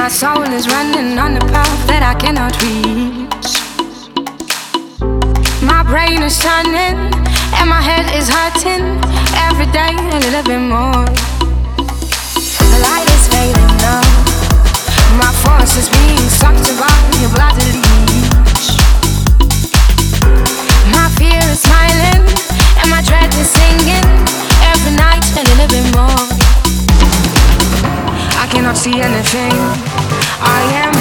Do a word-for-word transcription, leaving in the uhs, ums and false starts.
My soul is running on the path that I cannot reach. My brain is turning and my head is hurting. Every day a little bit more. The light is fading now. My force is being sucked around your bloody leash. My fear is smiling and my dread is singing. Every night a little bit more. I cannot see anything. I am